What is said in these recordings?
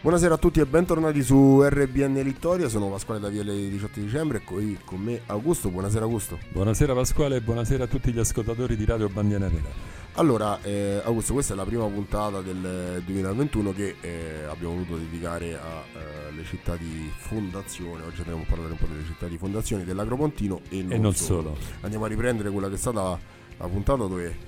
Buonasera a tutti e bentornati su RBN Littoria, sono Pasquale da Viale 18 dicembre e qui con me Augusto. Buonasera Augusto. Buonasera Pasquale e buonasera a tutti gli ascoltatori di Radio Bandiera Nera. Allora Augusto, questa è la prima puntata del 2021 che abbiamo voluto dedicare alle città di fondazione. Oggi andremo a parlare un po' delle città di fondazione dell'Agropontino e non solo. Andiamo a riprendere quella che è stata la puntata dove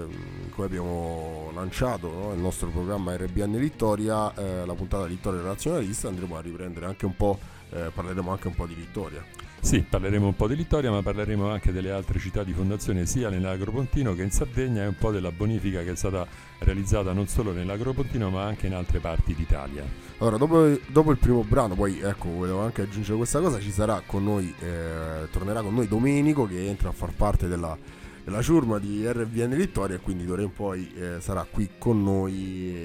abbiamo lanciato, no, il nostro programma RBN Littoria, la puntata Littoria Razionalista. Andremo a riprendere anche un po', parleremo anche un po' di Littoria. Sì, parleremo un po' di Littoria, ma parleremo anche delle altre città di fondazione sia nell'Agropontino che in Sardegna e un po' della bonifica che è stata realizzata non solo nell'Agropontino ma anche in altre parti d'Italia. Allora, dopo il primo brano, poi ecco, volevo anche aggiungere questa cosa, ci sarà con noi, tornerà con noi Domenico, che entra a far parte della ciurma di RBN Littoria, e quindi d'ora in poi sarà qui con noi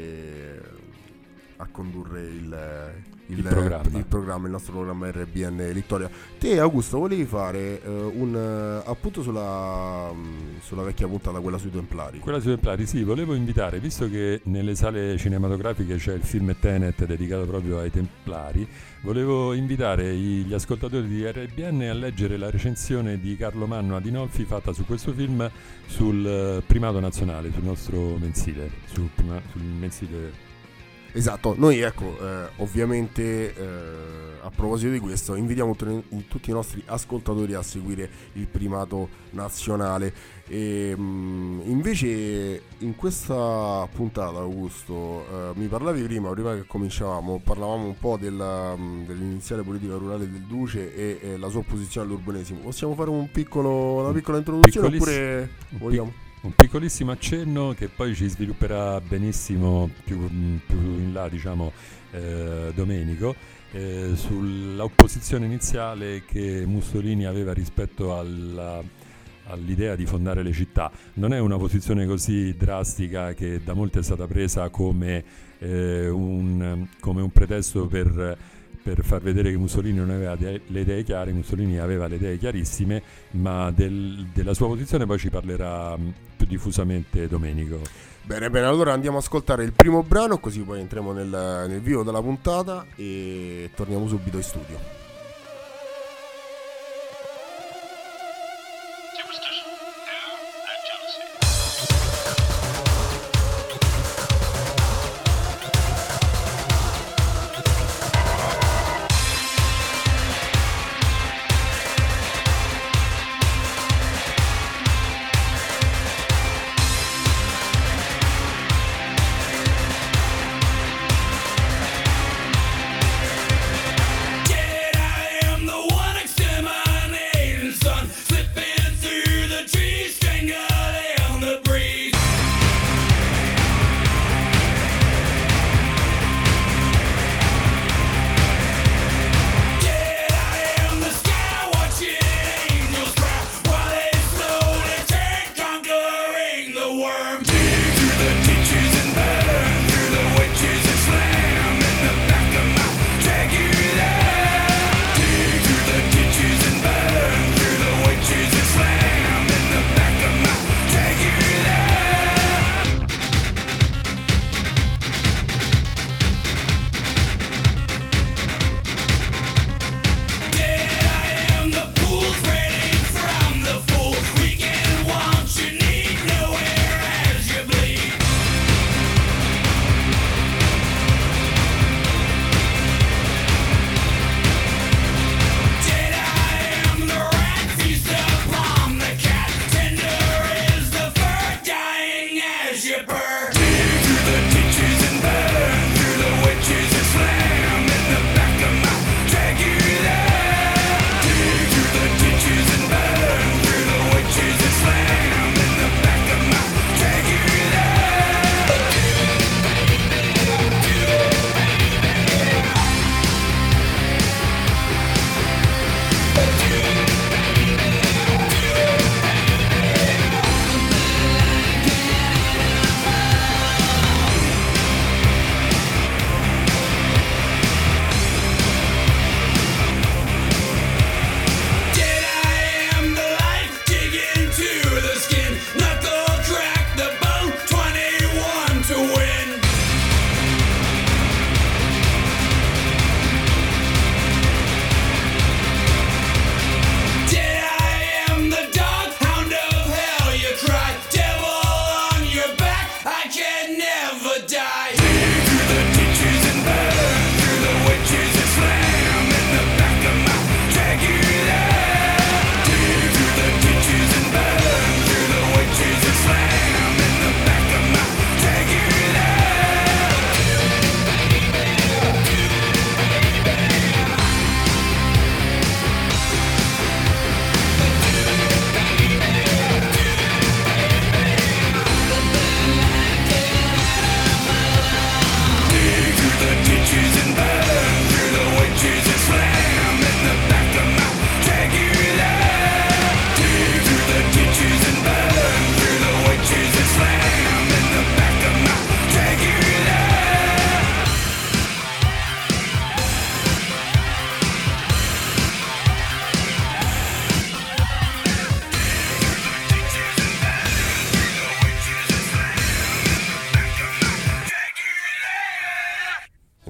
a condurre il nostro programma RBN Littoria. Te Augusto volevi fare appunto sulla vecchia puntata, quella sui Templari. Quella sui Templari, sì, volevo invitare, visto che nelle sale cinematografiche c'è il film Tenet dedicato proprio ai Templari, volevo invitare gli ascoltatori di RBN a leggere la recensione di Carlo Manno Adinolfi fatta su questo film sul Primato Nazionale, sul nostro mensile, sul mensile. Esatto, noi ecco, ovviamente a proposito di questo invitiamo tutti i nostri ascoltatori a seguire il Primato Nazionale. E invece in questa puntata, Augusto, mi parlavi prima che cominciavamo, parlavamo un po' dell'iniziale politica rurale del Duce e la sua opposizione all'urbanesimo. Possiamo fare una piccola introduzione oppure vogliamo? Un piccolissimo accenno che poi ci svilupperà benissimo più in là, diciamo, Domenico, sull'opposizione iniziale che Mussolini aveva rispetto all'idea di fondare le città. Non è una posizione così drastica che da molti è stata presa come un pretesto per far vedere che Mussolini non aveva le idee chiare. Mussolini aveva le idee chiarissime, ma della sua posizione poi ci parlerà più diffusamente Domenico. Bene, allora andiamo ad ascoltare il primo brano, così poi entriamo nel vivo della puntata e torniamo subito in studio.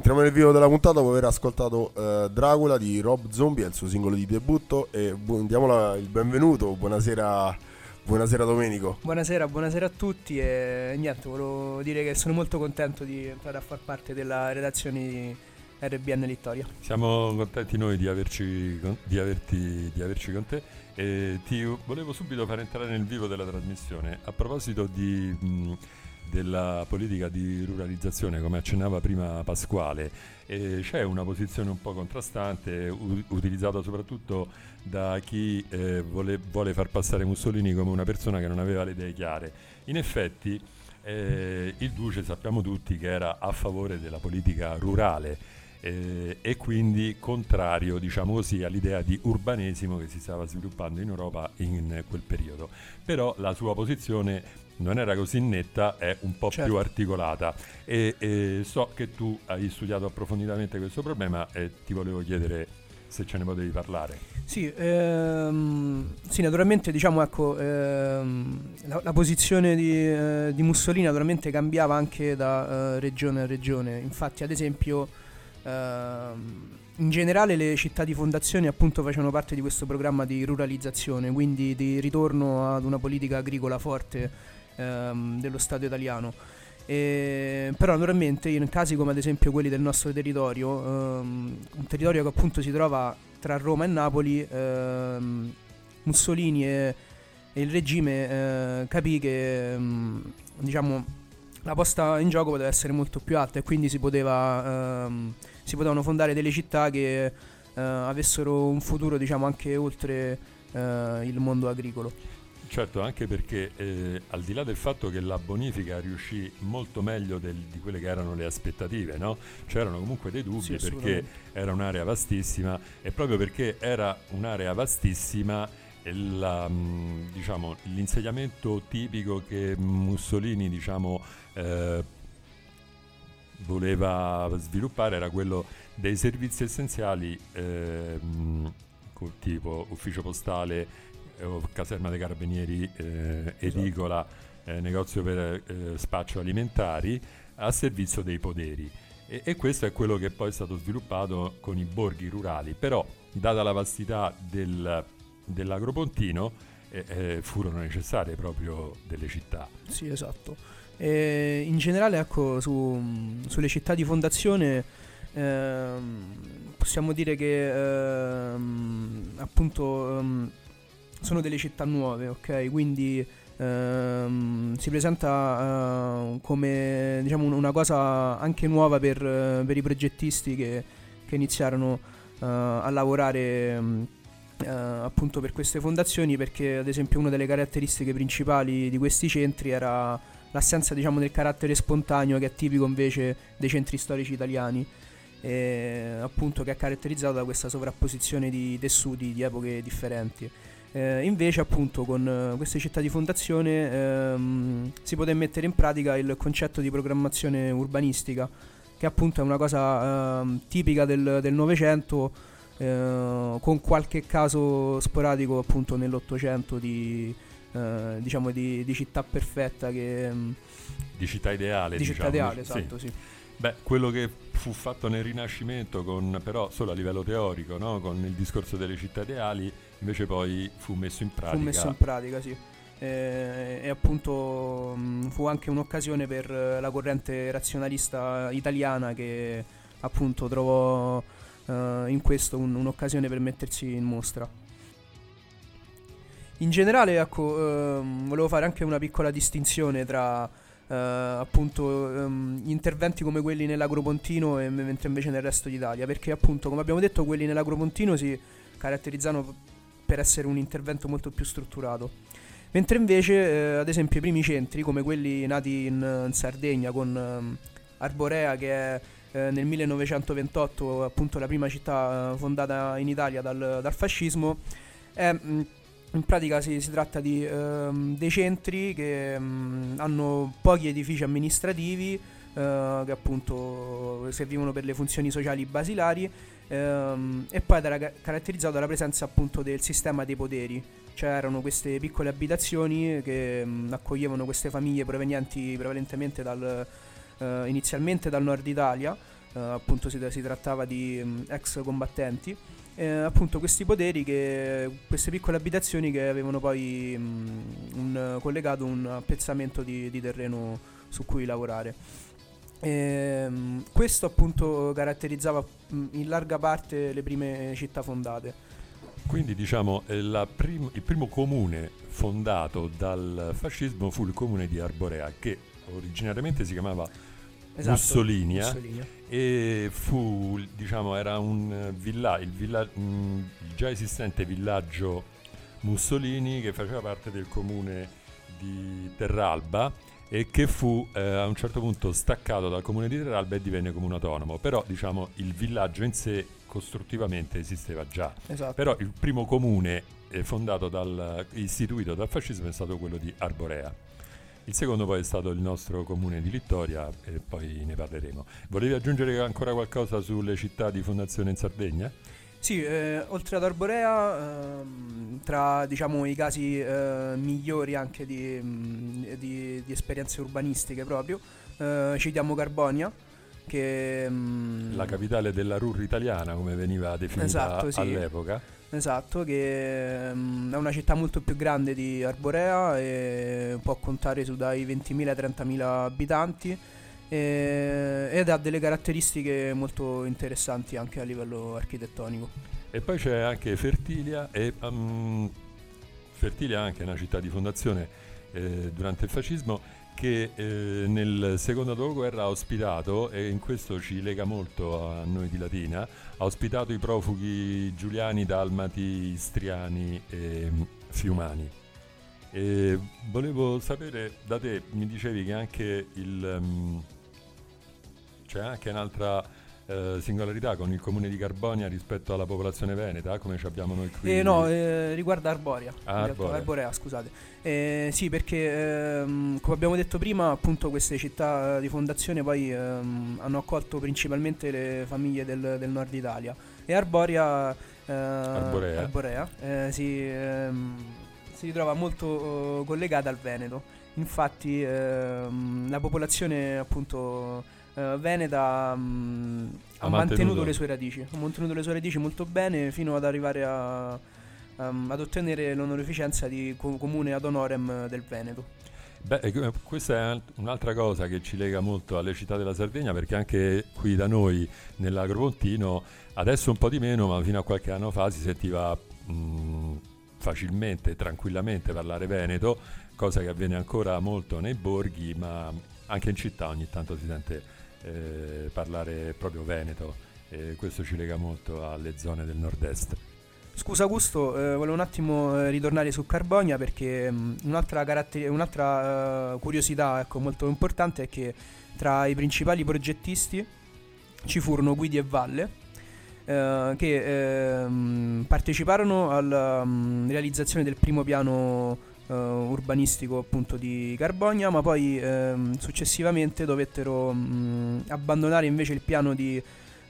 entriamo nel vivo della puntata dopo aver ascoltato Dracula di Rob Zombie, è il suo singolo di debutto, e diamo il benvenuto. Buonasera Domenico. Buonasera a tutti, e niente, volevo dire che sono molto contento di entrare a far parte della redazione di RBN Littoria. Siamo contenti noi di averci con te, e ti volevo subito far entrare nel vivo della trasmissione a proposito della politica di ruralizzazione, come accennava prima Pasquale. C'è una posizione un po' contrastante utilizzata soprattutto da chi vuole far passare Mussolini come una persona che non aveva le idee chiare. In effetti il Duce sappiamo tutti che era a favore della politica rurale e quindi contrario, diciamo così, all'idea di urbanesimo che si stava sviluppando in Europa in quel periodo. Però la sua posizione non era così netta, è un po' più articolata, e so che tu hai studiato approfonditamente questo problema e ti volevo chiedere se ce ne potevi parlare. Sì, naturalmente, diciamo, ecco, la posizione di Mussolini naturalmente cambiava anche da regione a regione. Infatti, ad esempio, in generale le città di fondazione appunto facevano parte di questo programma di ruralizzazione, quindi di ritorno ad una politica agricola forte dello Stato italiano. Però naturalmente in casi come ad esempio quelli del nostro territorio, un territorio che appunto si trova tra Roma e Napoli, Mussolini e il regime capì che diciamo la posta in gioco poteva essere molto più alta, e quindi si potevano fondare delle città che avessero un futuro, diciamo, anche oltre il mondo agricolo. Certo, anche perché al di là del fatto che la bonifica riuscì molto meglio di quelle che erano le aspettative, no? C'erano comunque dei dubbi, sì, perché era un'area vastissima, e proprio perché era un'area vastissima diciamo, l'insegnamento tipico che Mussolini, diciamo, voleva sviluppare era quello dei servizi essenziali, tipo ufficio postale, caserma dei carabinieri, edicola, negozio per spaccio alimentari, a servizio dei poderi, e questo è quello che poi è stato sviluppato con i borghi rurali. Però, data la vastità dell'Agropontino, furono necessarie proprio delle città. Sì, esatto. In generale, ecco, sulle città di fondazione possiamo dire che appunto sono delle città nuove, ok? Quindi si presenta come, diciamo, una cosa anche nuova per i progettisti che iniziarono a lavorare appunto per queste fondazioni, perché ad esempio una delle caratteristiche principali di questi centri era l'assenza, diciamo, del carattere spontaneo, che è tipico invece dei centri storici italiani, appunto, che è caratterizzato da questa sovrapposizione di tessuti di epoche differenti. Invece appunto con queste città di fondazione si poté mettere in pratica il concetto di programmazione urbanistica, che appunto è una cosa tipica del Novecento, con qualche caso sporadico appunto nell'Ottocento diciamo di città perfetta, di città ideale, di città ideale, esatto, sì. Beh, quello che fu fatto nel Rinascimento, però solo a livello teorico, no? Con il discorso delle città ideali, invece poi fu messo in pratica. Sì. E appunto fu anche un'occasione per la corrente razionalista italiana, che appunto trovò in questo un'occasione per mettersi in mostra. In generale, ecco, volevo fare anche una piccola distinzione tra appunto interventi come quelli nell'Agropontino e mentre invece nel resto d'Italia, perché appunto, come abbiamo detto, quelli nell'Agropontino si caratterizzano per essere un intervento molto più strutturato, mentre invece ad esempio i primi centri, come quelli nati in Sardegna con Arborea, che è nel 1928 appunto la prima città fondata in Italia dal fascismo, in pratica si tratta di dei centri che hanno pochi edifici amministrativi, che appunto servivano per le funzioni sociali basilari, e poi era caratterizzato dalla presenza appunto del sistema dei poderi, cioè erano queste piccole abitazioni che accoglievano queste famiglie provenienti prevalentemente inizialmente dal nord Italia, appunto si trattava di ex combattenti. Appunto questi poteri, queste piccole abitazioni che avevano poi collegato un appezzamento di terreno su cui lavorare. Questo appunto caratterizzava in larga parte le prime città fondate. Quindi diciamo il primo comune fondato dal fascismo fu il comune di Arborea, che originariamente si chiamava Mussolinia, e fu, diciamo, era un il già esistente villaggio Mussolini, che faceva parte del comune di Terralba e che fu a un certo punto staccato dal comune di Terralba e divenne comune autonomo. Però diciamo il villaggio in sé costruttivamente esisteva già. Esatto. Però il primo comune istituito dal fascismo è stato quello di Arborea. Il secondo poi è stato il nostro comune di Littoria, e poi ne parleremo. Volevi aggiungere ancora qualcosa sulle città di fondazione in Sardegna? Sì, oltre ad Arborea, tra diciamo i casi migliori anche di esperienze urbanistiche proprio, citiamo Carbonia, che la capitale della RUR italiana, come veniva definita, esatto, sì, all'epoca. Esatto, che è una città molto più grande di Arborea e può contare su dai 20.000 ai 30.000 abitanti, ed ha delle caratteristiche molto interessanti anche a livello architettonico. E poi c'è anche Fertilia, e Fertilia è anche una città di fondazione durante il fascismo, che nel secondo dopoguerra ha ospitato, e in questo ci lega molto a noi di Latina, ha ospitato i profughi giuliani, dalmati, istriani e fiumani. E volevo sapere da te, mi dicevi che anche c'è anche un'altra singolarità con il comune di Carbonia rispetto alla popolazione veneta, come ci abbiamo noi qui. No, riguarda Arborea. Arborea, scusate. Sì, perché come abbiamo detto prima, appunto queste città di fondazione poi hanno accolto principalmente le famiglie del nord Italia, e Arborea si ritrova molto collegata al Veneto. Infatti la popolazione appunto veneta ha mantenuto le sue radici, molto bene, fino ad arrivare ad ottenere l'onorificenza di comune ad honorem del Veneto. Beh, questa è un'altra cosa che ci lega molto alle città della Sardegna, perché anche qui da noi nell'Agropontino, adesso un po' di meno, ma fino a qualche anno fa si sentiva facilmente, tranquillamente parlare veneto, cosa che avviene ancora molto nei borghi, ma anche in città ogni tanto si sente parlare proprio veneto, e questo ci lega molto alle zone del nord-est. Scusa Augusto, volevo un attimo ritornare su Carbonia, perché un'altra curiosità, ecco, molto importante è che tra i principali progettisti ci furono Guidi e Valle, che parteciparono alla realizzazione del primo piano urbanistico appunto di Carbonia, ma poi successivamente dovettero abbandonare invece il piano di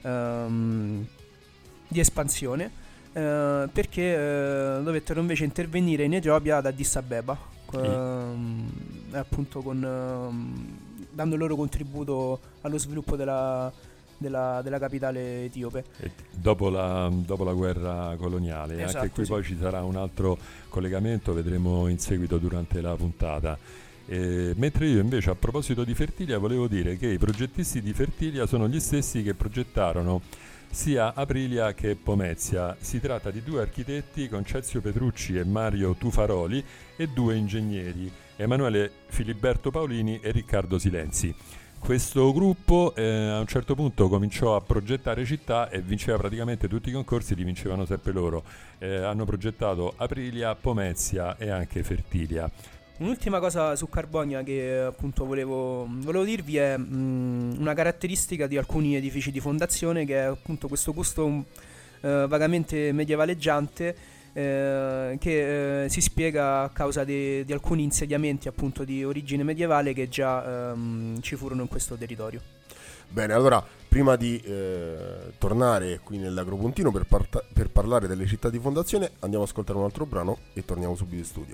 espansione, perché dovettero invece intervenire in Etiopia ad Addis Abeba, appunto dando il loro contributo allo sviluppo della capitale etiope. Dopo la guerra coloniale, esatto, anche qui sì. Poi ci sarà un altro collegamento, vedremo in seguito durante la puntata. Mentre io invece, a proposito di Fertilia, volevo dire che i progettisti di Fertilia sono gli stessi che progettarono sia Aprilia che Pomezia. Si tratta di due architetti, Concezio Petrucci e Mario Tufaroli, e due ingegneri, Emanuele Filiberto Paolini e Riccardo Silenzi. Questo gruppo a un certo punto cominciò a progettare città e vinceva praticamente tutti i concorsi, li vincevano sempre loro. Hanno progettato Aprilia, Pomezia e anche Fertilia. Un'ultima cosa su Carbonia che appunto volevo dirvi è una caratteristica di alcuni edifici di fondazione, che è appunto questo gusto vagamente medievaleggiante, che si spiega a causa di alcuni insediamenti appunto di origine medievale che già ci furono in questo territorio. Bene, allora prima di tornare qui nell'Agropontino per parlare delle città di fondazione, andiamo ad ascoltare un altro brano e torniamo subito in studio.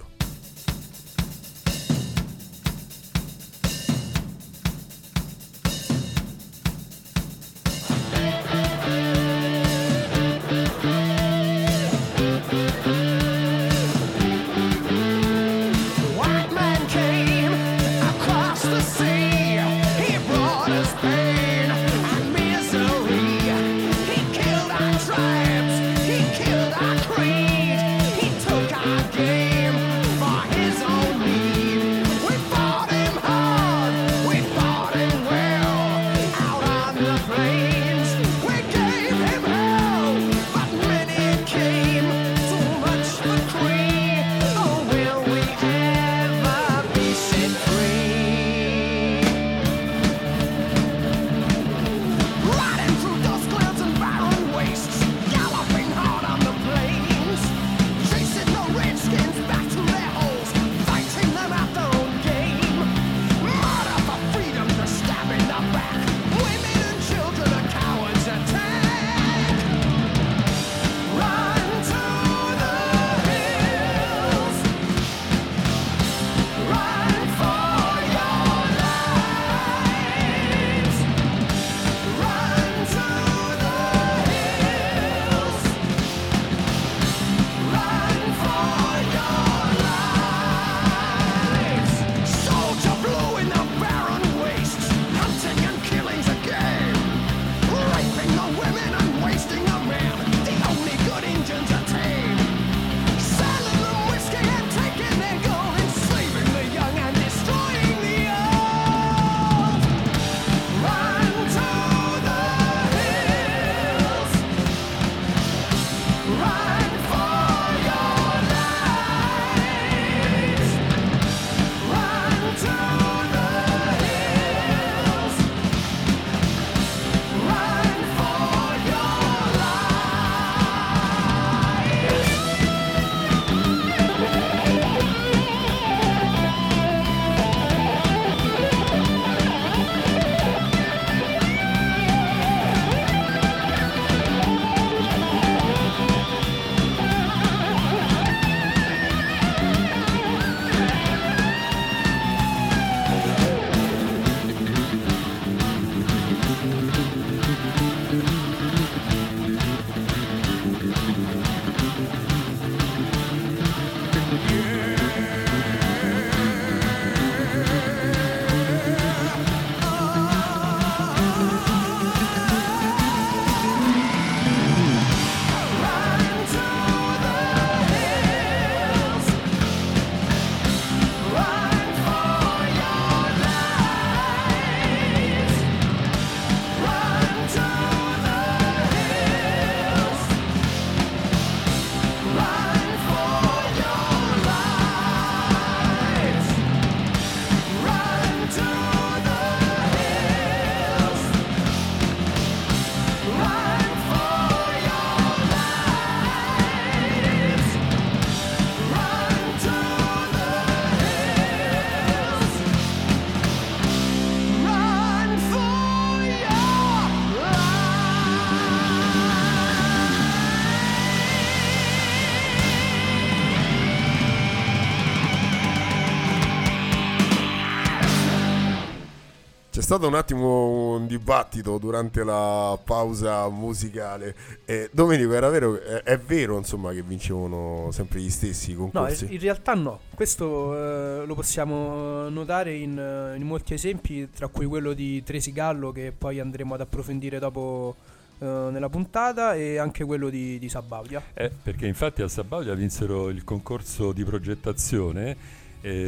C'è stato un attimo un dibattito durante la pausa musicale. Domenico, era vero, è vero insomma che vincevano sempre gli stessi concorsi? No, in realtà no. Questo lo possiamo notare in molti esempi, tra cui quello di Tresigallo, che poi andremo ad approfondire dopo nella puntata, e anche quello di Sabaudia. Perché infatti a Sabaudia vinsero il concorso di progettazione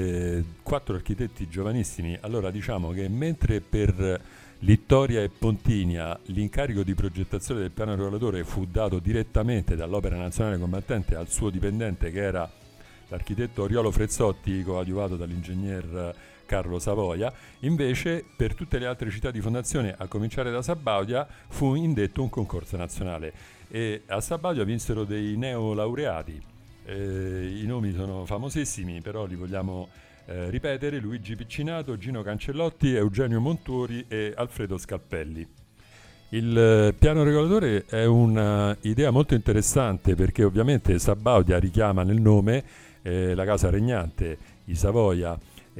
4 architetti giovanissimi. Allora diciamo che mentre per Littoria e Pontinia l'incarico di progettazione del piano regolatore fu dato direttamente dall'Opera Nazionale Combattente al suo dipendente, che era l'architetto Oriolo Frezzotti, coadiuvato dall'ingegner Carlo Savoia, invece per tutte le altre città di fondazione, a cominciare da Sabaudia, fu indetto un concorso nazionale e a Sabaudia vinsero dei neolaureati. I nomi sono famosissimi, però li vogliamo ripetere: Luigi Piccinato, Gino Cancellotti, Eugenio Montuori e Alfredo Scalpelli. Il piano regolatore è un'idea molto interessante, perché ovviamente Sabaudia richiama nel nome la casa regnante, i Savoia,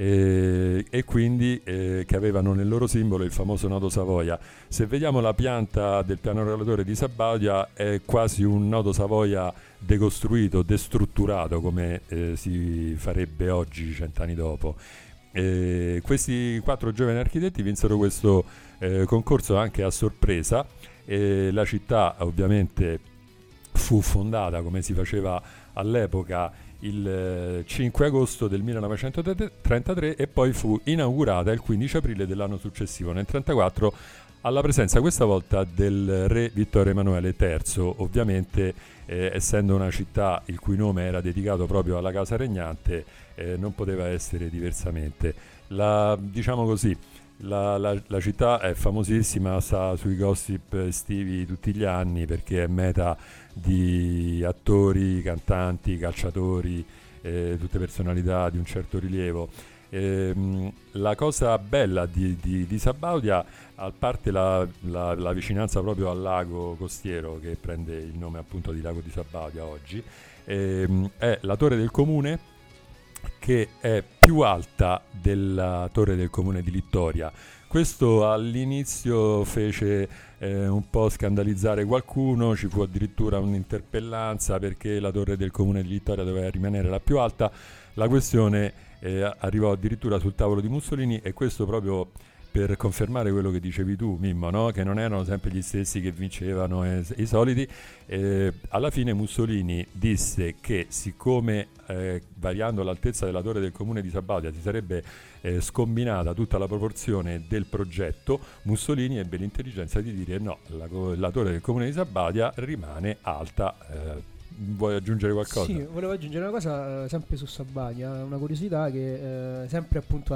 e quindi che avevano nel loro simbolo il famoso nodo Savoia. Se vediamo la pianta del piano regolatore di Sabaudia, è quasi un nodo Savoia decostruito, destrutturato, come si farebbe oggi, 100 anni dopo. Questi 4 giovani architetti vinsero questo concorso anche a sorpresa. La città ovviamente fu fondata, come si faceva all'epoca, il 5 agosto del 1933 e poi fu inaugurata il 15 aprile dell'anno successivo, nel 1934, alla presenza questa volta del re Vittorio Emanuele III. Ovviamente essendo una città il cui nome era dedicato proprio alla casa regnante, non poteva essere diversamente. Diciamo così, la città è famosissima, sta sui gossip estivi tutti gli anni, perché è meta di attori, cantanti, calciatori, tutte personalità di un certo rilievo. La cosa bella di Sabaudia, a parte la vicinanza proprio al lago costiero, che prende il nome appunto di Lago di Sabaudia oggi, è la torre del comune, che è più alta della torre del comune di Littoria. Questo all'inizio fece un po' scandalizzare qualcuno, ci fu addirittura un'interpellanza perché la torre del comune di Littoria doveva rimanere la più alta. La questione arrivò addirittura sul tavolo di Mussolini, e questo proprio per confermare quello che dicevi tu, Mimmo, no? Che non erano sempre gli stessi che vincevano, i soliti. Alla fine Mussolini disse che siccome variando l'altezza della torre del comune di Sabaudia si sarebbe scombinata tutta la proporzione del progetto, Mussolini ebbe l'intelligenza di dire no, la torre del comune di Sabaudia rimane alta. Vuoi aggiungere qualcosa? Sì, volevo aggiungere una cosa sempre su Sabaudia, una curiosità che sempre appunto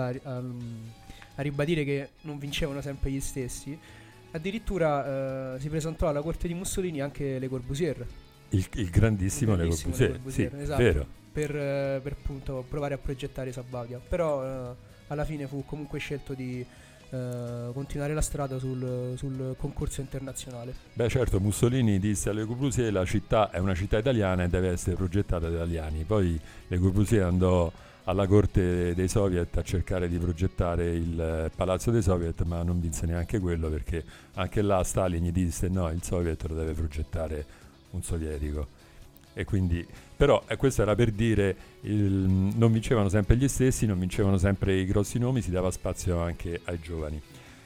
a ribadire che non vincevano sempre gli stessi. Addirittura si presentò alla corte di Mussolini anche Le Corbusier, il grandissimo Le Corbusier, sì, esatto, vero. per appunto provare a progettare Sabaudia. Però alla fine fu comunque scelto di continuare la strada sul concorso internazionale. Beh, certo, Mussolini disse a Le Corbusier: la città è una città italiana e deve essere progettata da italiani. Poi Le Corbusier andò alla corte dei soviet a cercare di progettare il palazzo dei soviet, ma non vinse neanche quello, perché anche là Stalin gli disse no, il soviet lo deve progettare un sovietico. E quindi, però questo era per dire, non vincevano sempre gli stessi, non vincevano sempre i grossi nomi, si dava spazio anche ai giovani.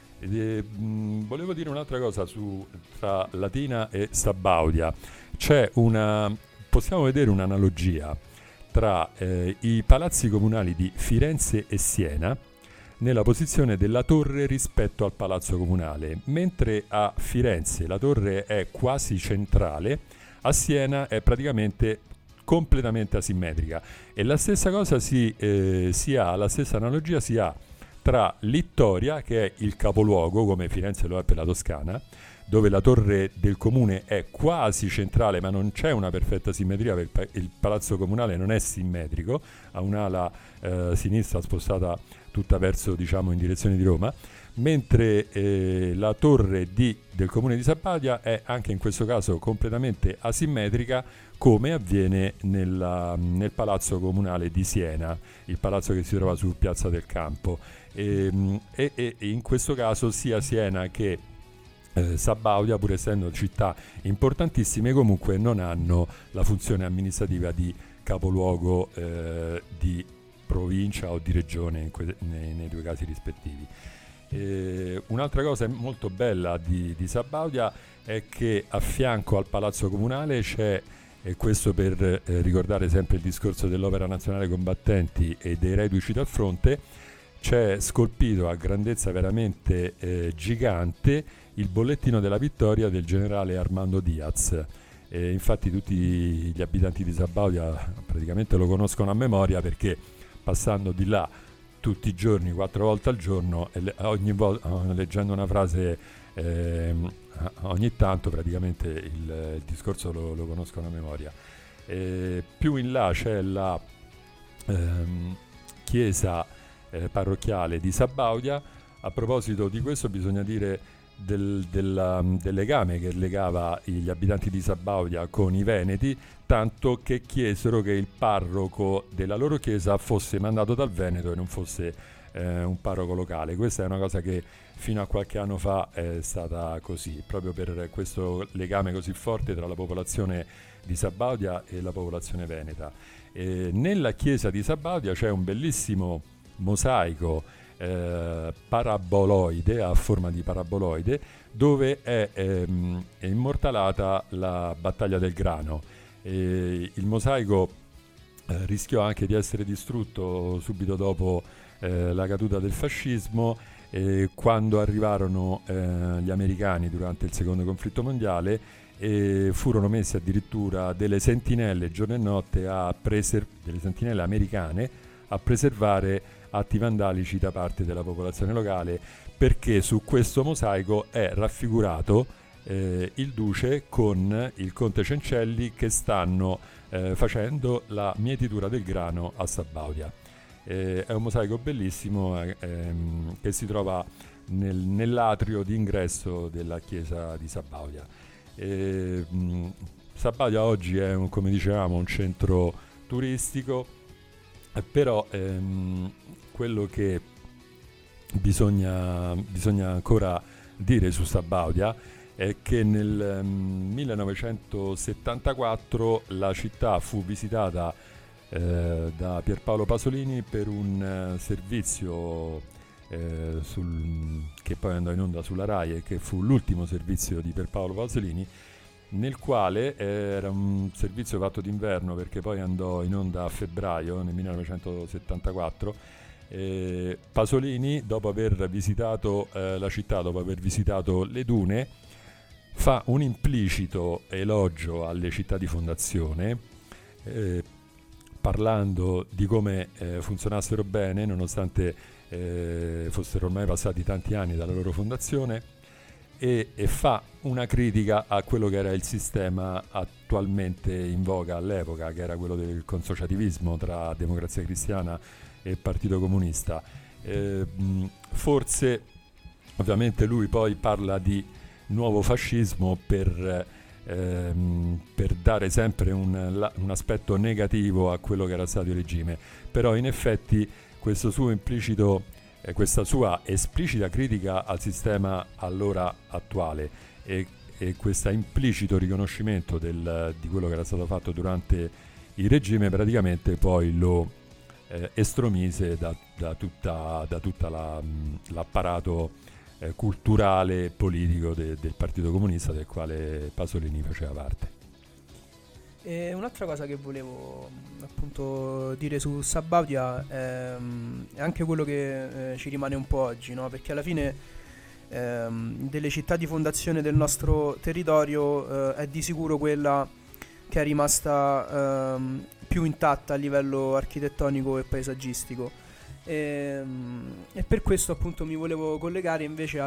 Volevo dire un'altra cosa tra Latina e Sabaudia. Possiamo vedere un'analogia tra i palazzi comunali di Firenze e Siena nella posizione della torre rispetto al palazzo comunale. Mentre a Firenze la torre è quasi centrale, a Siena è praticamente completamente asimmetrica. E la stessa cosa la stessa analogia si ha tra Littoria, che è il capoluogo, come Firenze lo è per la Toscana, dove la torre del comune è quasi centrale, ma non c'è una perfetta simmetria, perché il palazzo comunale non è simmetrico, ha un'ala sinistra spostata tutta verso, diciamo, in direzione di Roma, mentre la torre del comune di Sabaudia è anche in questo caso completamente asimmetrica, come avviene nel palazzo comunale di Siena, il palazzo che si trova su Piazza del Campo. e in questo caso sia Siena che Sabaudia, pur essendo città importantissime, comunque non hanno la funzione amministrativa di capoluogo di provincia o di regione nei due casi rispettivi. Un'altra cosa molto bella di Sabaudia è che a fianco al Palazzo Comunale c'è, e questo per ricordare sempre il discorso dell'Opera Nazionale Combattenti e dei reduci dal fronte, c'è scolpito a grandezza veramente gigante il bollettino della vittoria del generale Armando Diaz. Infatti tutti gli abitanti di Sabaudia praticamente lo conoscono a memoria, perché passando di là tutti i giorni, 4 volte al giorno, ogni volta leggendo una frase ogni tanto, praticamente il discorso lo conoscono a memoria. Più in là c'è la chiesa parrocchiale di Sabaudia. A proposito di questo bisogna dire del legame che legava gli abitanti di Sabaudia con i veneti, tanto che chiesero che il parroco della loro chiesa fosse mandato dal Veneto e non fosse un parroco locale. Questa è una cosa che fino a qualche anno fa è stata così, proprio per questo legame così forte tra la popolazione di Sabaudia e la popolazione veneta. Nella chiesa di Sabaudia c'è un bellissimo mosaico paraboloide, a forma di paraboloide, dove è immortalata la battaglia del grano. Il mosaico rischiò anche di essere distrutto subito dopo la caduta del fascismo, quando arrivarono gli americani durante il secondo conflitto mondiale, e furono messe addirittura delle sentinelle giorno e notte delle sentinelle americane a preservare atti vandalici da parte della popolazione locale, perché su questo mosaico è raffigurato il duce con il conte Cencelli che stanno facendo la mietitura del grano a Sabaudia. È un mosaico bellissimo che si trova nell'atrio d'ingresso della chiesa di Sabaudia. Sabaudia oggi è, come dicevamo, un centro turistico, però quello che bisogna ancora dire su Sabaudia è che nel 1974 la città fu visitata da Pierpaolo Pasolini per un servizio che poi andò in onda sulla Rai e che fu l'ultimo servizio di Pierpaolo Pasolini, nel quale era un servizio fatto d'inverno, perché poi andò in onda a febbraio nel 1974. Pasolini, dopo aver visitato la città, dopo aver visitato le dune, fa un implicito elogio alle città di fondazione, parlando di come funzionassero bene nonostante fossero ormai passati tanti anni dalla loro fondazione, e fa una critica a quello che era il sistema attualmente in voga all'epoca, che era quello del consociativismo tra Democrazia Cristiana e Partito Comunista. Forse, ovviamente, lui poi parla di nuovo fascismo per dare sempre un aspetto negativo a quello che era stato il regime, però in effetti questo suo implicito, questa sua esplicita critica al sistema allora attuale e questo implicito riconoscimento di quello che era stato fatto durante il regime, praticamente poi lo estromise da tutta l'apparato culturale e politico del Partito Comunista, del quale Pasolini faceva parte. E un'altra cosa che volevo appunto dire su Sabaudia è anche quello che ci rimane un po' oggi, no? Perché alla fine delle città di fondazione del nostro territorio è di sicuro quella che è rimasta più intatta a livello architettonico e paesaggistico, e per questo appunto mi volevo collegare invece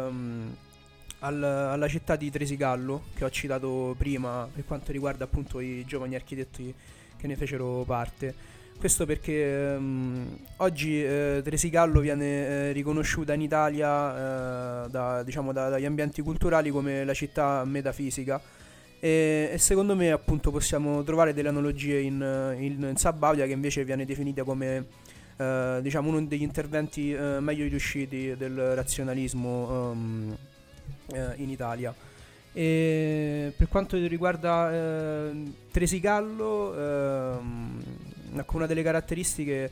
alla città di Tresigallo, che ho citato prima per quanto riguarda appunto i giovani architetti che ne fecero parte. Questo perché oggi Tresigallo viene riconosciuta in Italia dagli ambienti culturali come la città metafisica, e secondo me appunto possiamo trovare delle analogie in Sabaudia, che invece viene definita come diciamo uno degli interventi meglio riusciti del razionalismo in Italia. E per quanto riguarda Tresigallo, ecco, una delle caratteristiche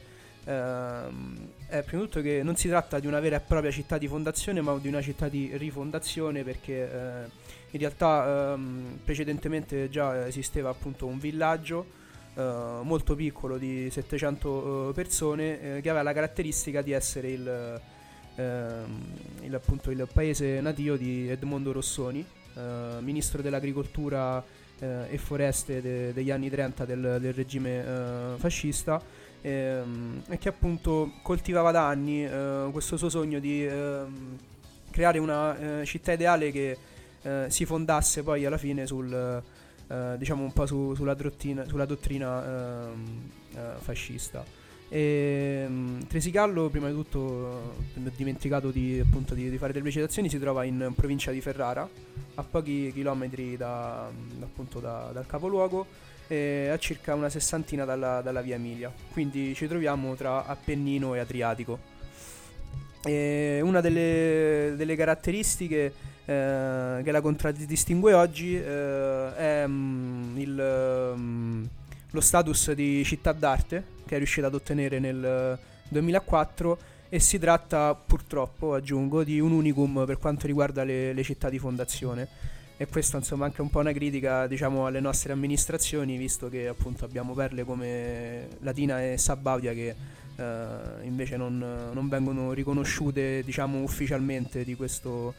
è prima di tutto che non si tratta di una vera e propria città di fondazione, ma di una città di rifondazione, perché in realtà precedentemente già esisteva appunto un villaggio molto piccolo di 700 persone che aveva la caratteristica di essere appunto il paese natio di Edmondo Rossoni, ministro dell'agricoltura e foreste degli anni 30 del regime fascista, e che appunto coltivava da anni questo suo sogno di creare una città ideale che si fondasse poi alla fine diciamo un po' sulla dottrina fascista. Tresigallo, prima di tutto, ho dimenticato di fare delle precisazioni, si trova in provincia di Ferrara, a pochi chilometri dal capoluogo, a circa una sessantina dalla via Emilia, quindi ci troviamo tra Appennino e Adriatico. Una delle caratteristiche che la contraddistingue oggi è lo status di città d'arte che è riuscita ad ottenere nel 2004, e si tratta purtroppo, aggiungo, di un unicum per quanto riguarda le città di fondazione. E questo insomma anche un po' una critica, diciamo, alle nostre amministrazioni, visto che appunto abbiamo perle come Latina e Sabaudia che invece non vengono riconosciute, diciamo, ufficialmente di questo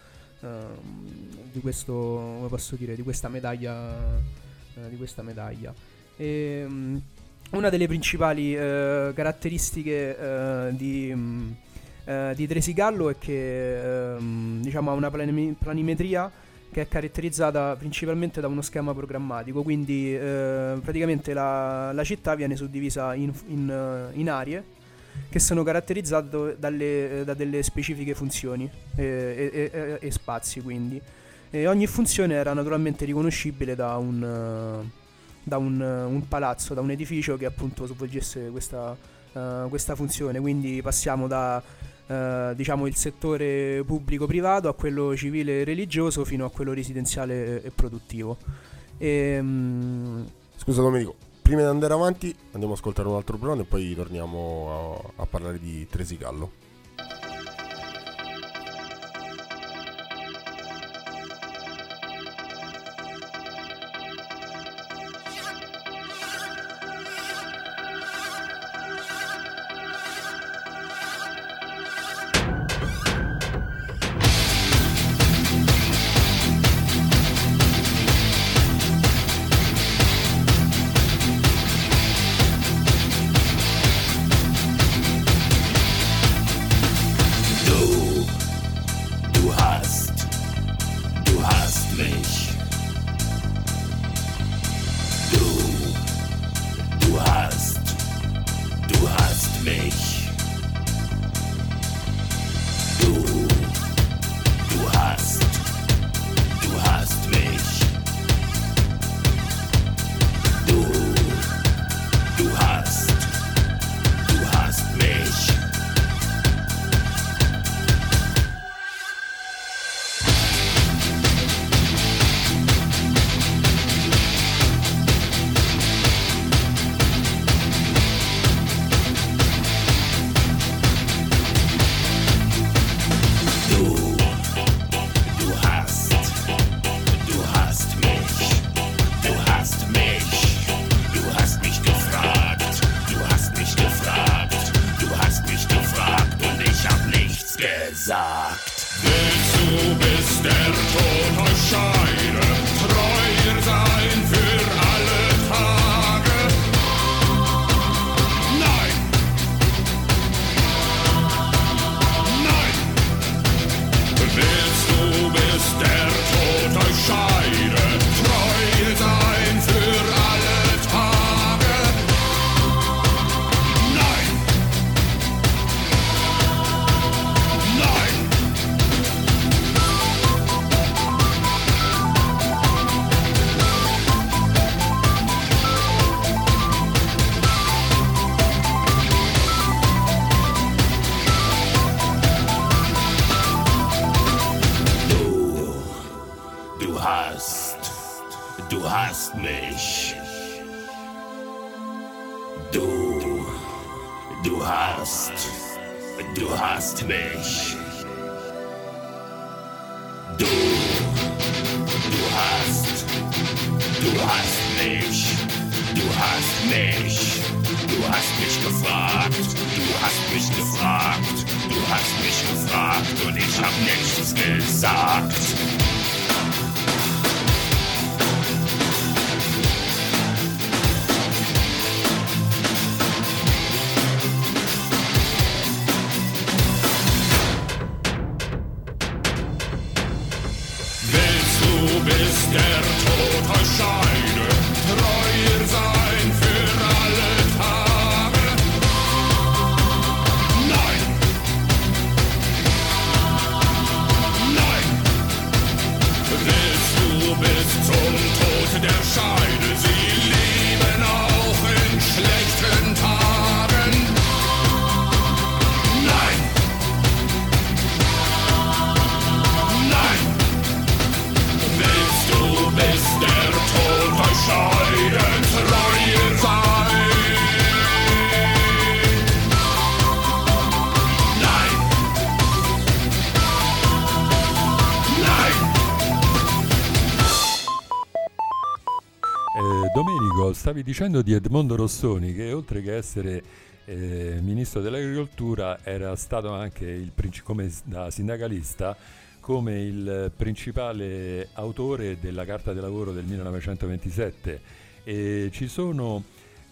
come posso dire, di questa medaglia. Una delle principali caratteristiche di Tresigallo è che diciamo ha una planimetria che è caratterizzata principalmente da uno schema programmatico, quindi praticamente la città viene suddivisa in aree che sono caratterizzate da delle specifiche funzioni e spazi, quindi. E ogni funzione era naturalmente riconoscibile da un palazzo, da un edificio che appunto svolgesse questa funzione. Quindi passiamo da diciamo il settore pubblico-privato a quello civile e religioso fino a quello residenziale e produttivo. Scusa Domenico, prima di andare avanti andiamo ad ascoltare un altro brano e poi torniamo a parlare di Tresigallo. hast mich. Du hast mich. Du hast mich. Du hast mich. Du hast mich gefragt. Du hast mich gefragt. Du hast mich gefragt und ich hab nichts gesagt. Bis der Tod euch scheide, treuer sein für alle Tage. Nein, nein, willst du bis zum Tod der Scheide sie lieben auch in schlechten Tagen? Nein, nein. Willst du bis der Tod euch scheiden, treuer sein? Nein! Nein! Domenico, stavi dicendo di Edmondo Rossoni che oltre che essere ministro dell'agricoltura era stato anche come da sindacalista come il principale autore della Carta del Lavoro del 1927 e ci sono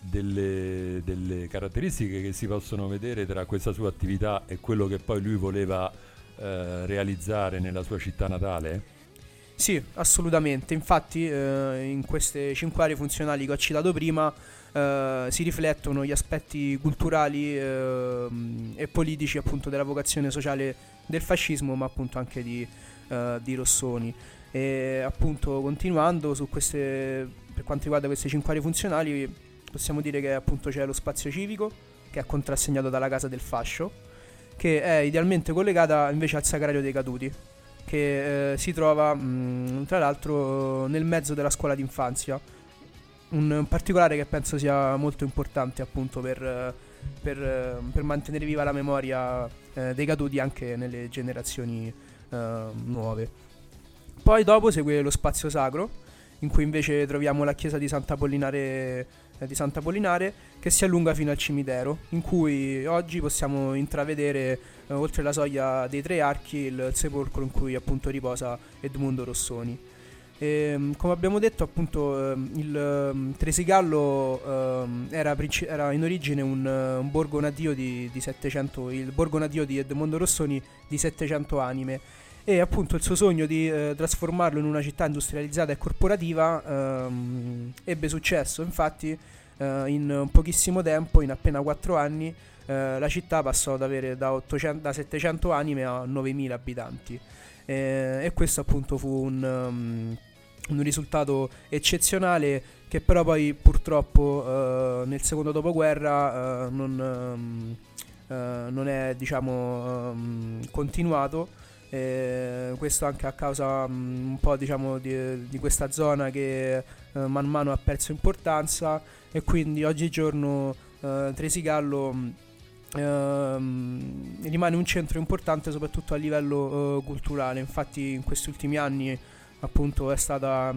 delle caratteristiche che si possono vedere tra questa sua attività e quello che poi lui voleva realizzare nella sua città natale? Sì, assolutamente. Infatti in queste 5 aree funzionali che ho citato prima si riflettono gli aspetti culturali e politici appunto della vocazione sociale del fascismo, ma appunto anche di Rossoni. E appunto continuando su per quanto riguarda queste 5 aree funzionali, possiamo dire che appunto c'è lo spazio civico, che è contrassegnato dalla Casa del Fascio, che è idealmente collegata invece al Sacrario dei Caduti, che si trova tra l'altro nel mezzo della scuola d'infanzia, un particolare che penso sia molto importante appunto per mantenere viva la memoria dei caduti anche nelle generazioni nuove. Poi dopo segue lo spazio sacro, in cui invece troviamo la chiesa di Sant'Apollinare, che si allunga fino al cimitero, in cui oggi possiamo intravedere oltre la soglia dei Tre Archi il sepolcro in cui appunto riposa Edmondo Rossoni. Come abbiamo detto appunto il Tresigallo era in origine un borgo natio di 700, il borgo natio di Edmondo Rossoni di 700 anime, e appunto il suo sogno di trasformarlo in una città industrializzata e corporativa ebbe successo. Infatti in pochissimo tempo, in appena 4 anni, la città passò ad avere da 700 anime a 9.000 abitanti, e questo appunto fu un risultato eccezionale, che però poi purtroppo nel secondo dopoguerra non è continuato. Questo anche a causa un po' di questa zona che man mano ha perso importanza, e quindi oggigiorno Tresigallo rimane un centro importante soprattutto a livello culturale. Infatti in questi ultimi anni appunto è stata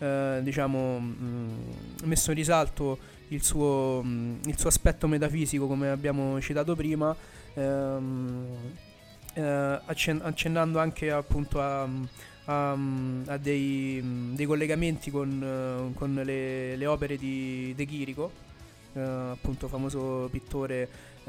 messo in risalto il suo aspetto metafisico, come abbiamo citato prima, accennando anche appunto a dei collegamenti con le opere di De Chirico, appunto famoso pittore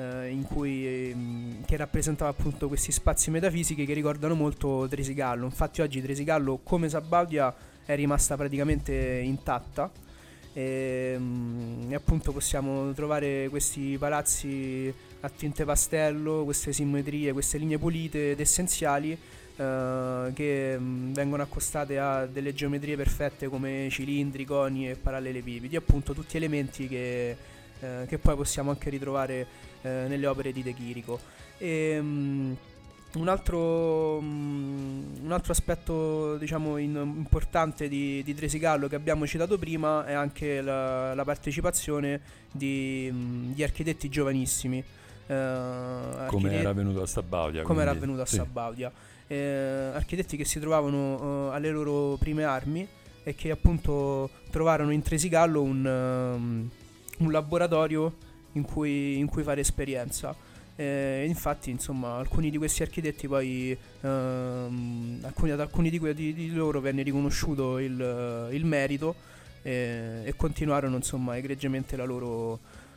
che rappresentava appunto questi spazi metafisici che ricordano molto Tresigallo. Infatti oggi Tresigallo, come Sabaudia, è rimasta praticamente intatta, e appunto possiamo trovare questi palazzi a tinte pastello, queste simmetrie, queste linee pulite ed essenziali che vengono accostate a delle geometrie perfette come cilindri, coni e parallelepipedi, appunto tutti elementi che poi possiamo anche ritrovare nelle opere di De Chirico. Un altro un altro aspetto, diciamo, importante di Tresigallo che abbiamo citato prima è anche la partecipazione di architetti giovanissimi. Come era avvenuto a Sabaudia. Come era avvenuto a Sabaudia. Architetti che si trovavano alle loro prime armi e che appunto trovarono in Tresigallo un laboratorio in cui fare esperienza. Infatti, insomma, alcuni di questi architetti poi ad alcuni di loro venne riconosciuto il merito e continuarono, insomma, egregiamente la loro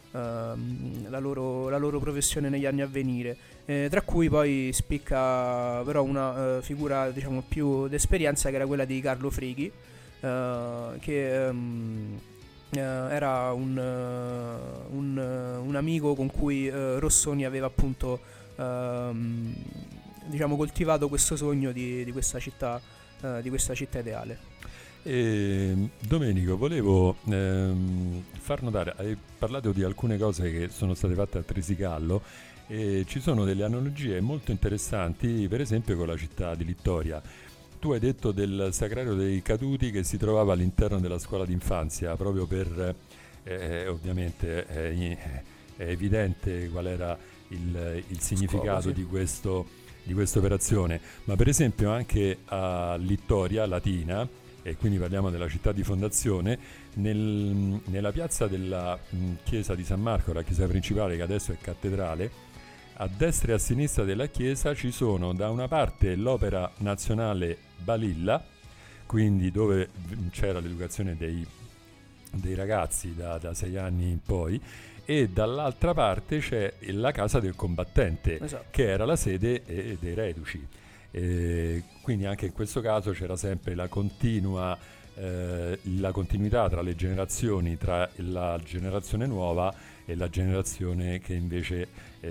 professione negli anni a venire, tra cui poi spicca però una figura, diciamo, più d'esperienza, che era quella di Carlo Frighi, che era un amico con cui Rossoni aveva appunto diciamo coltivato questo sogno di questa città ideale. Domenico, volevo far notare, hai parlato di alcune cose che sono state fatte a Tresigallo e ci sono delle analogie molto interessanti, per esempio con la città di Littoria. Tu hai detto del Sacrario dei Caduti che si trovava all'interno della scuola d'infanzia, proprio per, ovviamente è evidente qual era il significato di questa operazione, ma per esempio anche a Littoria Latina, e quindi parliamo della città di fondazione, nella piazza della chiesa di San Marco, la chiesa principale che adesso è cattedrale, a destra e a sinistra della chiesa ci sono da una parte l'Opera Nazionale Balilla, quindi dove c'era l'educazione dei ragazzi da 6 anni in poi, e dall'altra parte c'è la Casa del Combattente, esatto, che era la sede dei reduci. Quindi anche in questo caso c'era sempre la continuità tra le generazioni, tra la generazione nuova e la generazione che invece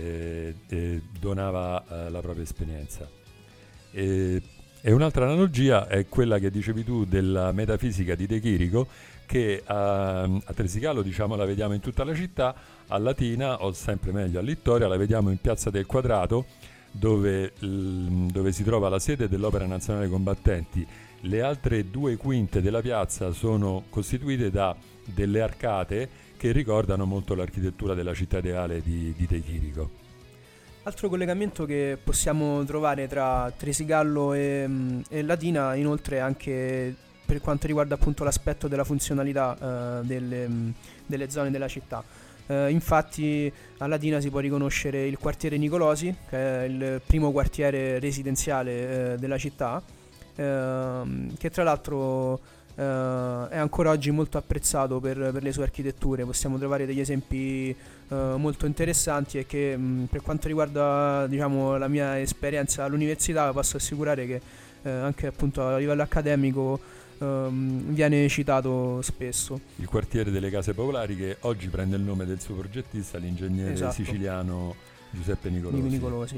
donava la propria esperienza. E un'altra analogia è quella che dicevi tu della metafisica di De Chirico, che a Tresigallo, diciamo, la vediamo in tutta la città, a Latina, o sempre meglio a Littoria, la vediamo in Piazza del Quadrato, dove si trova la sede dell'Opera Nazionale Combattenti. Le altre 2/5 della piazza sono costituite da delle arcate che ricordano molto l'architettura della città ideale di De Chirico. Altro collegamento che possiamo trovare tra Tresigallo e Latina, inoltre, anche per quanto riguarda appunto l'aspetto della funzionalità delle zone della città. Infatti a Latina si può riconoscere il quartiere Nicolosi, che è il primo quartiere residenziale della città, che tra l'altro è ancora oggi molto apprezzato per le sue architetture. Possiamo trovare degli esempi molto interessanti, e che per quanto riguarda, diciamo, la mia esperienza all'università, posso assicurare che anche appunto a livello accademico viene citato spesso. Il quartiere delle case popolari, che oggi prende il nome del suo progettista, l'ingegnere siciliano Giuseppe Nicolosi.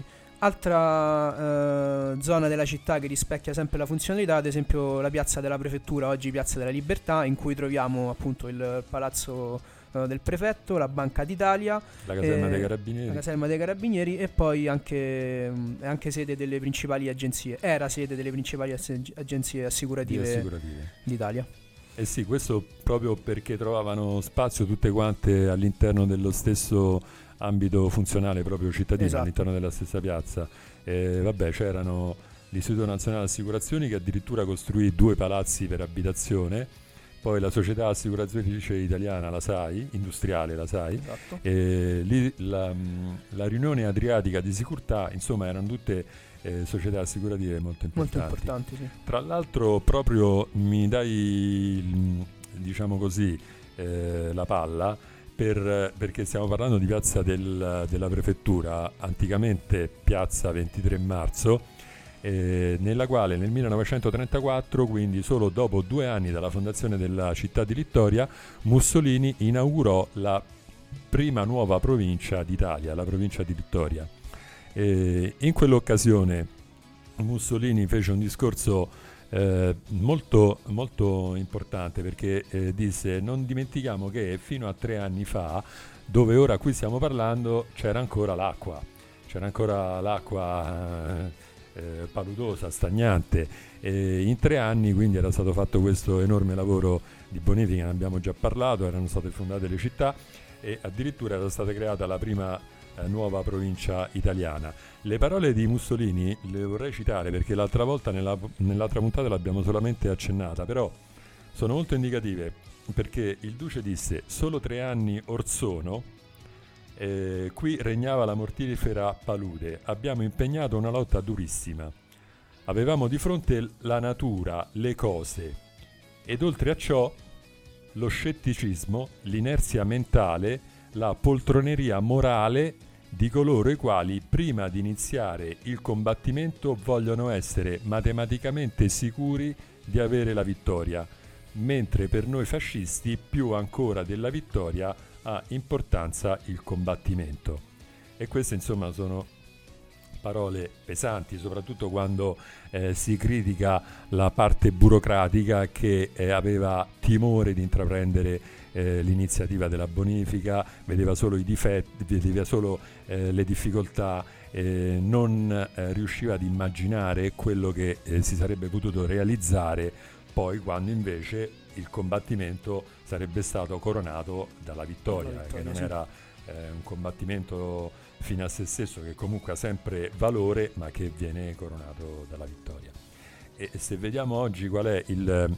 Altra zona della città che rispecchia sempre la funzionalità, ad esempio la piazza della prefettura, oggi piazza della Libertà, in cui troviamo appunto il palazzo del prefetto, la Banca d'Italia, la caserma dei Carabinieri, e poi è anche sede delle principali agenzie, era sede delle principali agenzie assicurative d'Italia. Sì, questo proprio perché trovavano spazio tutte quante all'interno dello stesso ambito funzionale proprio cittadino, esatto, all'interno della stessa piazza. C'erano l'Istituto Nazionale Assicurazioni, che addirittura costruì 2 palazzi per abitazione, poi la società assicuratrice italiana, la SAI, industriale, la SAI, esatto, e lì la Riunione Adriatica di Sicurtà, insomma erano tutte società assicurative molto importanti. Sì. Tra l'altro proprio mi dai, diciamo così, la palla, perché stiamo parlando di piazza della prefettura, anticamente piazza 23 marzo, nella quale nel 1934, quindi solo dopo 2 anni dalla fondazione della città di Littoria, Mussolini inaugurò la prima nuova provincia d'Italia, la provincia di Littoria. In quell'occasione Mussolini fece un discorso molto, molto importante, perché disse: non dimentichiamo che fino a 3 anni fa, dove ora qui stiamo parlando, c'era ancora l'acqua paludosa, stagnante, in 3 anni quindi era stato fatto questo enorme lavoro di bonifica, ne abbiamo già parlato, erano state fondate le città e addirittura era stata creata la prima nuova provincia italiana. Le parole di Mussolini le vorrei citare perché l'altra volta nell'altra puntata l'abbiamo solamente accennata, però sono molto indicative, perché il duce disse: solo 3 anni or sono, qui regnava la mortifera palude, abbiamo impegnato una lotta durissima, avevamo di fronte la natura, le cose, ed oltre a ciò lo scetticismo, l'inerzia mentale, la poltroneria morale di coloro i quali prima di iniziare il combattimento vogliono essere matematicamente sicuri di avere la vittoria, mentre per noi fascisti più ancora della vittoria ha importanza il combattimento. E queste insomma sono parole pesanti, soprattutto quando si critica la parte burocratica che aveva timore di intraprendere l'iniziativa della bonifica, vedeva solo i difetti, vedeva solo le difficoltà, non riusciva ad immaginare quello che si sarebbe potuto realizzare poi quando invece il combattimento sarebbe stato coronato dalla vittoria, che non era un combattimento fine a se stesso, che comunque ha sempre valore, ma che viene coronato dalla vittoria. E se vediamo oggi qual è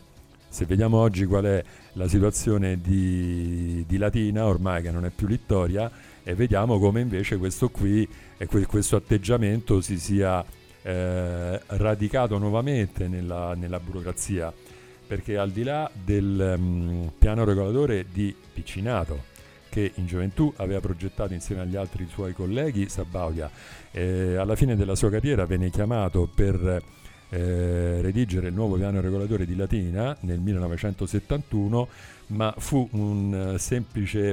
la situazione di Latina, ormai che non è più Littoria, e vediamo come invece questo qui questo atteggiamento si sia radicato nuovamente nella burocrazia, perché al di là del piano regolatore di Piccinato, che in gioventù aveva progettato insieme agli altri suoi colleghi Sabaudia, alla fine della sua carriera venne chiamato per redigere il nuovo piano regolatore di Latina nel 1971, ma fu un semplice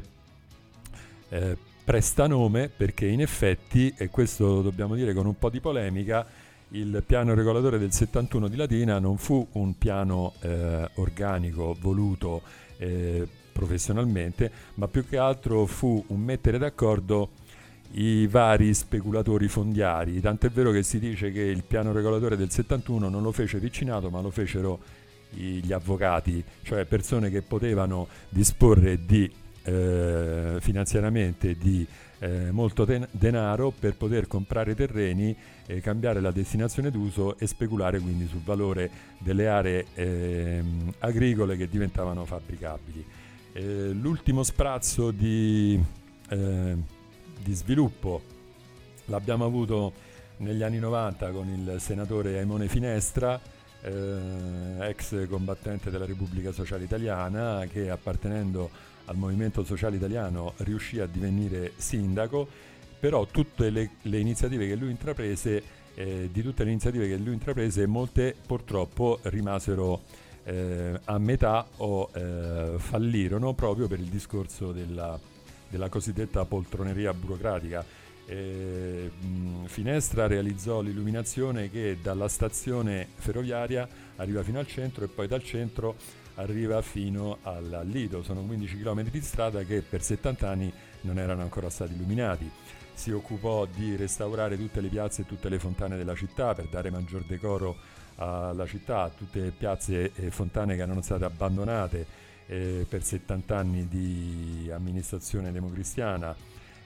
prestanome, perché in effetti, e questo lo dobbiamo dire con un po' di polemica, il piano regolatore del 71 di Latina non fu un piano organico voluto professionalmente, ma più che altro fu un mettere d'accordo i vari speculatori fondiari, tant'è vero che si dice che il piano regolatore del 71 non lo fece Piccinato, ma lo fecero gli avvocati, cioè persone che potevano disporre di finanziariamente di molto denaro per poter comprare terreni, cambiare la destinazione d'uso e speculare quindi sul valore delle aree agricole che diventavano fabbricabili. L'ultimo sprazzo di sviluppo l'abbiamo avuto negli anni 90 con il senatore Aimone Finestra, ex combattente della Repubblica Sociale Italiana, che appartenendo al Movimento Sociale Italiano riuscì a divenire sindaco, però tutte le iniziative che lui intraprese, di tutte le iniziative che lui intraprese, molte purtroppo rimasero a metà o fallirono proprio per il discorso della cosiddetta poltroneria burocratica. Finestra realizzò l'illuminazione che dalla stazione ferroviaria arriva fino al centro e poi dal centro arriva fino al Lido. Sono 15 km di strada che per 70 anni non erano ancora stati illuminati. Si occupò di restaurare tutte le piazze e tutte le fontane della città per dare maggior decoro alla città, tutte le piazze e fontane che erano state abbandonate per 70 anni di amministrazione democristiana.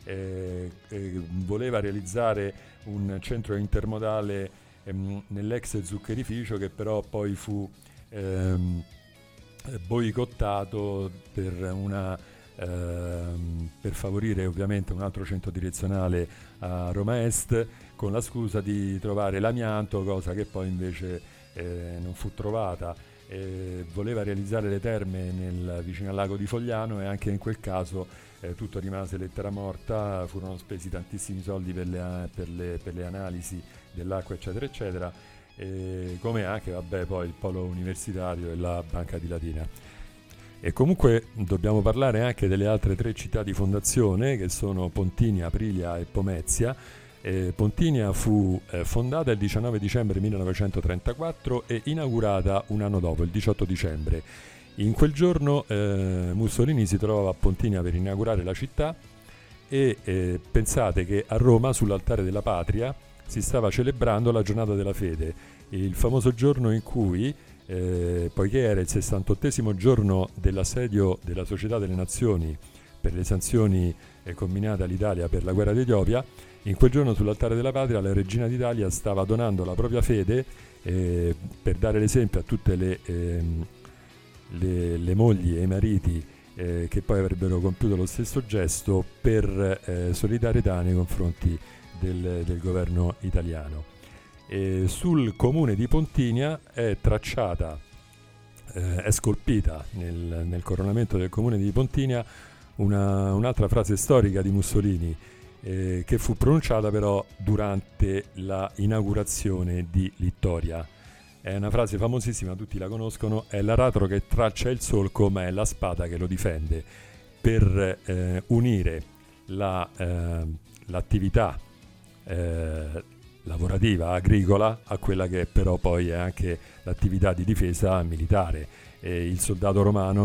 Voleva realizzare un centro intermodale nell'ex zuccherificio, che però poi fu boicottato per favorire ovviamente un altro centro direzionale a Roma Est, con la scusa di trovare l'amianto, cosa che poi invece non fu trovata. Voleva realizzare le terme vicino al lago di Fogliano, e anche in quel caso tutto rimase lettera morta. Furono spesi tantissimi soldi per le analisi dell'acqua, eccetera eccetera, come anche poi il polo universitario e la Banca di Latina. E comunque dobbiamo parlare anche delle altre 3 città di fondazione, che sono Pontinia, Aprilia e Pomezia. Pontinia fu fondata il 19 dicembre 1934 e inaugurata un anno dopo, il 18 dicembre. In quel giorno Mussolini si trovava a Pontinia per inaugurare la città, e pensate che a Roma, sull'altare della patria, si stava celebrando la giornata della fede, il famoso giorno in cui, poiché era il 68esimo giorno dell'assedio della Società delle Nazioni per le sanzioni combinate all'Italia per la guerra d'Etiopia, in quel giorno sull'altare della patria la regina d'Italia stava donando la propria fede per dare l'esempio a tutte le mogli e i mariti che poi avrebbero compiuto lo stesso gesto per solidarietà nei confronti del governo italiano. Sul comune di Pontinia è tracciata, è scolpita nel coronamento del comune di Pontinia un'altra frase storica di Mussolini, che fu pronunciata però durante la inaugurazione di Littoria. È una frase famosissima, tutti la conoscono: è l'aratro che traccia il solco, ma è la spada che lo difende, per unire l'attività lavorativa, agricola, a quella che però poi è anche l'attività di difesa militare. Il soldato romano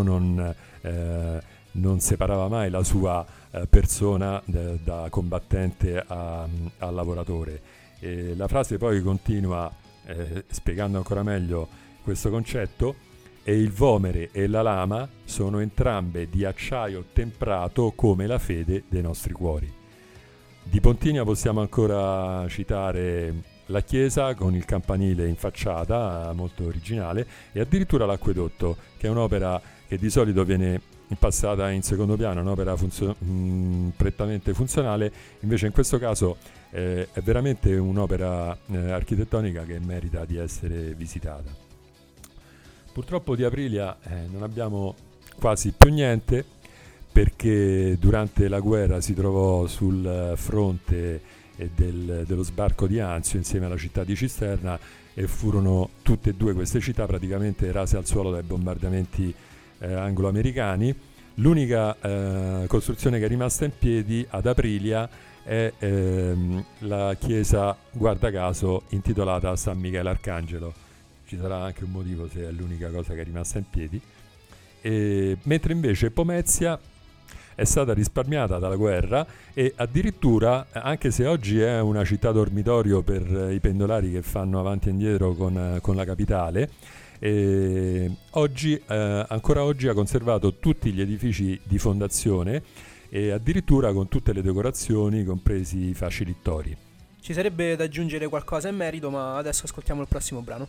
non separava mai la sua persona da combattente a lavoratore. La frase poi continua spiegando ancora meglio questo concetto: e il vomere e la lama sono entrambe di acciaio temprato come la fede dei nostri cuori. Di Pontinia possiamo ancora citare la chiesa con il campanile in facciata, molto originale, e addirittura l'acquedotto, che è un'opera che di solito viene passata in secondo piano, un'opera prettamente funzionale. Invece in questo caso è veramente un'opera architettonica che merita di essere visitata. Purtroppo di Aprilia non abbiamo quasi più niente, perché durante la guerra si trovò sul fronte dello sbarco di Anzio insieme alla città di Cisterna, e furono tutte e due queste città praticamente rase al suolo dai bombardamenti anglo-americani. L'unica costruzione che è rimasta in piedi ad Aprilia è la chiesa, guarda caso, intitolata San Michele Arcangelo. Ci sarà anche un motivo se è l'unica cosa che è rimasta in piedi. Mentre invece Pomezia è stata risparmiata dalla guerra, e addirittura, anche se oggi è una città dormitorio per i pendolari che fanno avanti e indietro con la capitale, ancora oggi ha conservato tutti gli edifici di fondazione, e addirittura con tutte le decorazioni, compresi i fasci littori. Ci sarebbe da aggiungere qualcosa in merito, ma adesso ascoltiamo il prossimo brano.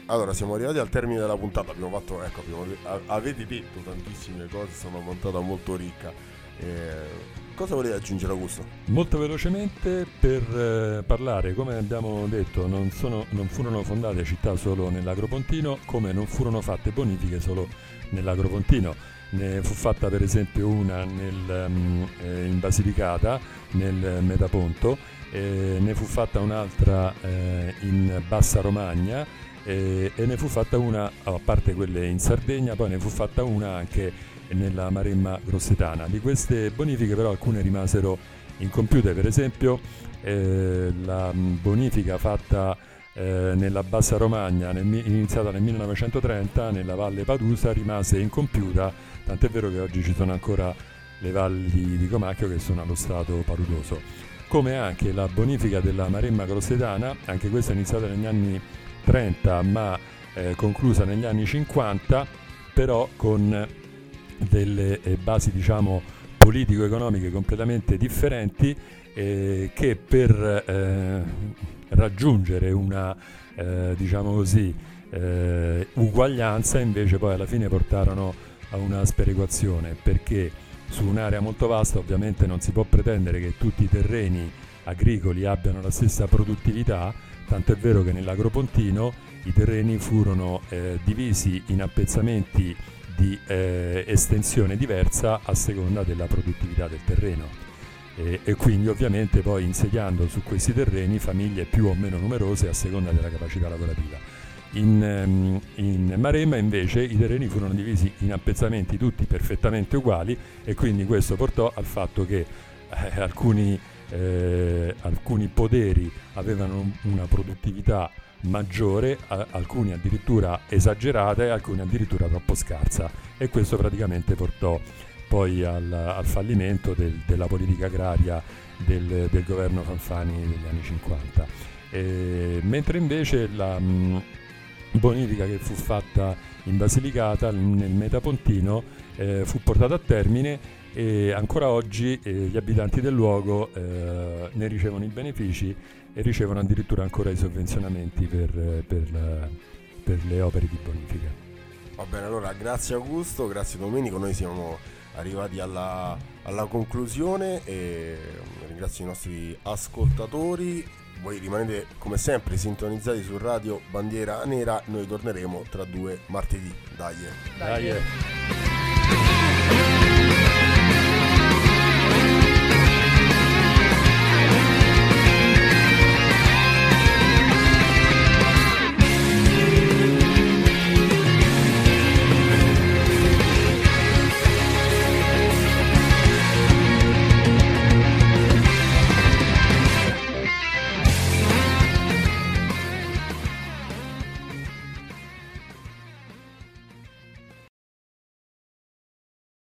Allora, siamo arrivati al termine della puntata. Avete detto tantissime cose, è una puntata molto ricca. Cosa volete aggiungere, Augusto? Molto velocemente per parlare, come abbiamo detto, non furono fondate città solo nell'Agropontino, come non furono fatte bonifiche solo nell'Agropontino. Ne fu fatta per esempio una in Basilicata, nel Metaponto, ne fu fatta un'altra in Bassa Romagna e ne fu fatta una, a parte quelle in Sardegna, poi ne fu fatta una anche nella Maremma Grossetana. Di queste bonifiche però alcune rimasero incompiute, per esempio la bonifica fatta nella Bassa Romagna iniziata nel 1930 nella Valle Padusa rimase incompiuta, tant'è vero che oggi ci sono ancora le valli di Comacchio che sono allo stato paludoso, come anche la bonifica della Maremma Grossetana, anche questa iniziata negli anni 30 ma conclusa negli anni 50, però con delle basi diciamo politico-economiche completamente differenti che per raggiungere una diciamo così uguaglianza invece poi alla fine portarono a una sperequazione, perché su un'area molto vasta ovviamente non si può pretendere che tutti i terreni agricoli abbiano la stessa produttività, tanto è vero che nell'Agropontino i terreni furono divisi in appezzamenti di estensione diversa a seconda della produttività del terreno e quindi ovviamente poi insediando su questi terreni famiglie più o meno numerose a seconda della capacità lavorativa. In Maremma invece i terreni furono divisi in appezzamenti tutti perfettamente uguali e quindi questo portò al fatto che alcuni poderi avevano una produttività maggiore, alcuni addirittura esagerata e alcuni addirittura troppo scarsa, e questo praticamente portò poi al fallimento della politica agraria del governo Fanfani negli anni 50. Mentre invece la bonifica che fu fatta in Basilicata nel Metapontino fu portata a termine e ancora oggi gli abitanti del luogo ne ricevono i benefici e ricevono addirittura ancora i sovvenzionamenti per le opere di bonifica. Va bene, allora grazie Augusto, grazie Domenico, noi siamo arrivati alla conclusione e ringrazio i nostri ascoltatori. Voi rimanete come sempre sintonizzati su Radio Bandiera Nera, noi torneremo tra 2 martedì. Dai.